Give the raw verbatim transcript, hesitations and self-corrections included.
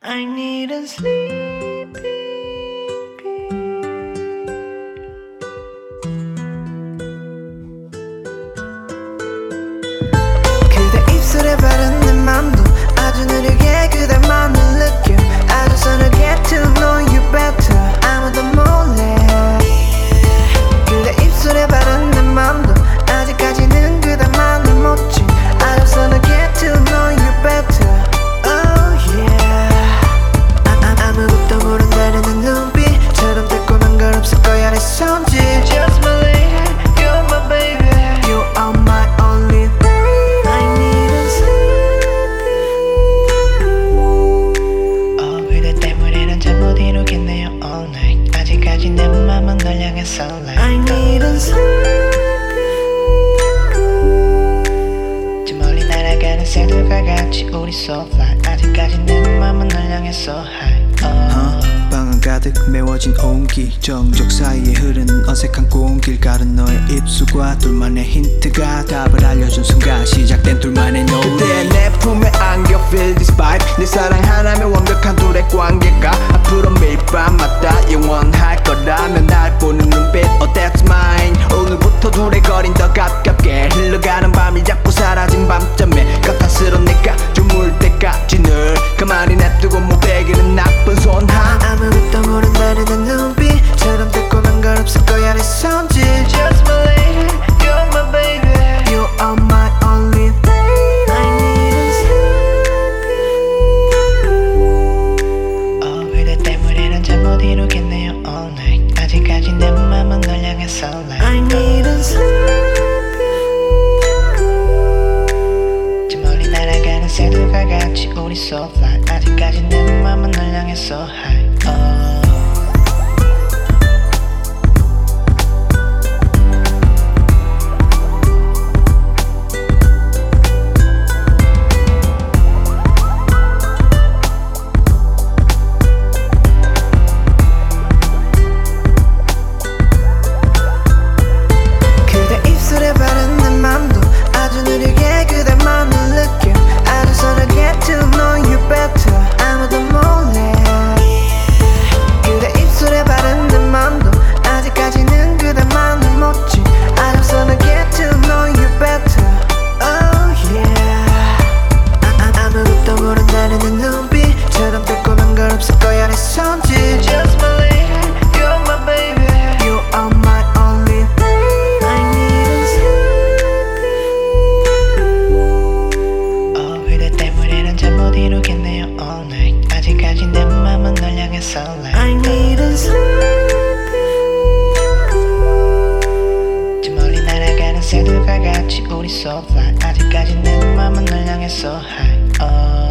I need a sleeping beauty. 그대 입술에 바른 내 맘도 아주 느리게 그대만을 느껴 I just wanna get to know you better 아무도 몰래 그대 입술에 바른 내 맘도 아직까지는 그대만을 못 지 I just wanna get to know you better Oh yeah 아, 아, 아무것도 모른다는 내 눈빛처럼 달콤한 건 없을 거야 내 손짓 Just my lady, you're my baby You are my only baby I need a sleep Oh 그대 때문에 난 잠 못 이루겠네요 all night 아직까지 내 맘은 널 향해 설레 I need a sleep 저 멀리 날아가는 새들과 같이 우리 so fly 아직까지 내 맘은 널 향해 so high oh. 방안 가득 메워진 온기 정적 사이에 흐르는 어색한 공길 가른 너의 입술과 둘만의 힌트가 답을 알려준 순간 시작된 둘만의 노래 그대의 내 품에 안겨 feel this vibe 내 사랑 하나면 완벽한 둘의 관계가 앞으로 매일 밤마다 영원할 거라면 날 보는 눈빛 Oh that's mine 오늘부터 둘의 거린 더 가깝게 흘러가는 밤이 자꾸 사라진 밤잠에 까탈스러운 내가 주물 때까지 늘 가만히 냅두고 못 베기는 나쁜 손하 아무것도 모른다는 내 눈빛처럼 달콤한 건 없을 거야 내 손짓 Just my lady, you're my baby You are my only baby I need a sleep Oh 그대 때문에 난 잠 못 이루겠네요 all night 아직까지 내 맘은 널 향해 설레 I need a sleep 저 멀리 날아가는 새들과 같이 우리 so fly 아직까지 내 맘은 널 향해 so high oh. 그대 입술에 바른 내 맘도 아주 느리게 그대만을 느껴 I just wanna get to know you better 아무도 몰래 그대 입술에 바른 내 맘도 아직까지는 그대만을 못 지 I just wanna get to know you better Oh yeah 아, 아, 아무것도 모른다는 내 눈빛처럼 달콤한 건 없을 거야 내 손짓 Just my lady, you're my baby You are my only baby I need a sleep Oh 그대 때문에 난 잠 못 이루겠네요 all night 아직까지 내 맘은 널 향해 설레 I need a sleep 저 멀리 날아가는 새들과 같이 우리 so fly 아직까지 내 맘은 널 향해 so high oh.